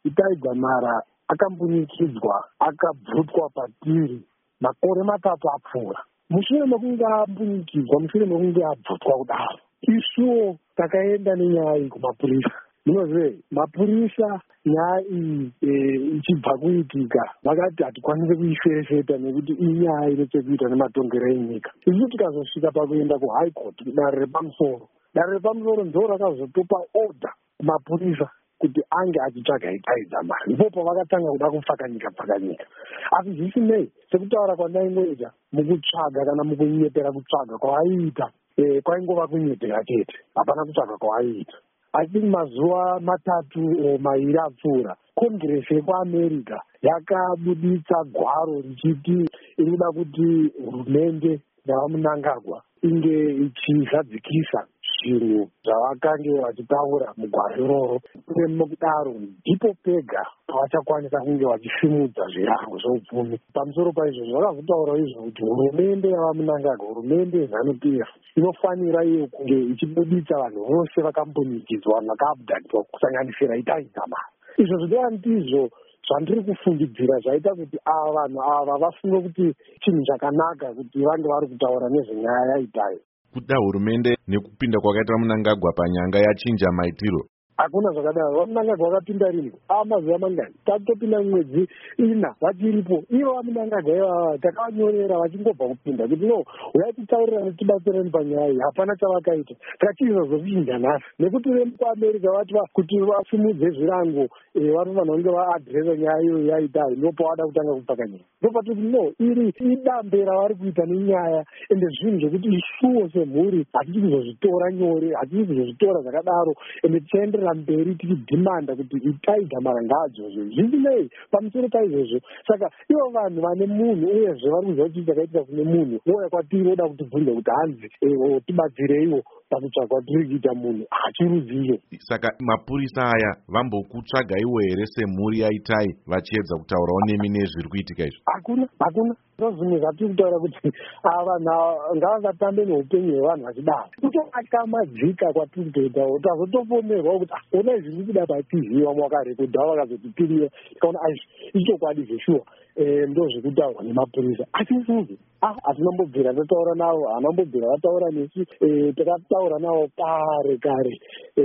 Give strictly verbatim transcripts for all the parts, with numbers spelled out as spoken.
Itai Dzamara akambunikidzwa akabvutwa patiri makore matatu apfuura. Mushure mekunge ambunikidzwa, mushure mekunge abvutwa kudaro, isuwo takaenda nenyaya iyi kumapurisa. Munozive mapurisa nyaya iyi ichibva kuitika vakati hatikwanisi kuisheresheta nekuti inyaya ine chekuita nematongero enyika. Isu tikazosvika pakuenda kuhigh court dare repamusoro, dare repamusoro ndo rakazotopa order kumapurisa kuti ange achitsvaga Itai Dzamara. Ndipo pavakatanga kuda kupfakanyika pfakanyika. Asi zvisinei, sekutaura kwandaingoita mukutsvaga kana mukunyepera kutsvaga kwavaiita eh, kwaingova kunyepera chete, hapana kutsvaga kwavaiita. I think mazuva matatu o mairi apfuura, Congress yekuAmerica yakabuditsa gwaro richiti irikuda kuti hurumende yavaMnangagwa inge ichizadzikisa zvinhu zvavakange vachitaura mugwaro iroro. Mukudaro ndipo pega pavachakwanisa kunge vachifimudza zvirango zveupfumi. Pamusoro paizvozvo vakazotaura izvo kuti hurumende yavaMnangagwa, hurumende yeZANU-P F inofanira iyo kunge ichibuditsa vanhu vose vakambunikidzwa, vanhu vakaabhadharwa kusanganisira Itai Dzamara. Izvo zvidova ndizvo zvandiri kufungidzira zvaita kuti ava vanhu ava vafunge kuti chinhu chakanaka kuti vange vari kutaura nezvenyaya yaItai. Kuda hurumende nekupinda kwakaita Mnangagwa panyanga yachinja maitiro. Hakuna zvakadaro. vaMnangagwa vakapinda rini? Ava mazuva mangani? Tatopinda mwedzi ina vachiripo. Ivo vaMnangagwa ivava takavanyorera vachingobva kupinda kuti no, uyai titaurira netibatsireni panyaya iyi, hapana chavakaita. Tachizozochinja nhasi nekuti vekuAmerica vati kuti vasimudze zvirango vanofanira kunge vaadhiresa nyaya iyo yaItai, ndipo pavada kutanga kupfakanyika. Ndopati kuti no, iri idambe ravari kuita nenyaya ende zvinhu zvekuti isuwo semhuri hatisi kuzozvitora nyore, hatisi kuzozvitora zvakadaro ende tichaenderera mberi tichidhimanda kuti Itai Dzamara ngaadzoswe. Zvisinei pamusoro paizvozvo, saka ivo vanhu vane munhu uyezve vari kuziva kuti chakaitika kune munhu vouya kwatiri voda kutibvunza kuti hanzi tibatsireiwo pakutsvagwa tiri kuita munhu hachirudziyo. Saka mapurisa aya vambokutsvagaiwo here semhuri yaItai vachiedza kutaurawo nemi nezviri kuitika izvo? Hakuna, hakuna. Ndozvimwe zvatiri kutaura kuti ava vanhu ngavakatambe neupenyu hwevanhu vachidaro. Kutoakamadzika kwatiri kutoitawo tazotopomerwa kuti ona izvi zviri kuda patizivi vamwe vakarekodha vakazotipirira tikaona aizvi ichokwadi zveshuwa ndozvekutaurwa nemapurisa. Asi isusu hatinambobvira tataura navo, hanambobvira vataura nesu, takataura navo kare kare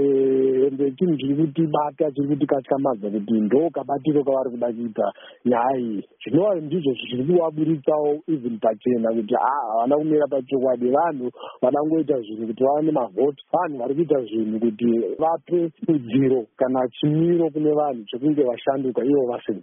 ende chinhu chiri kutibata chiri kutikatyamadza kuti ndo kabatiro kavari kuda kuita nyaya iyi. Zvinova ndizvo zviri kuvaburitsawo even pachena kuti havana kumira pachokwadi, vanhu vanangoita zvinhu kuti vawane mavhoti, vanhu vari kuita zvinhu kuti vape udziro kana chimiro kune vanhu chekunge vashanduka ivo vasina.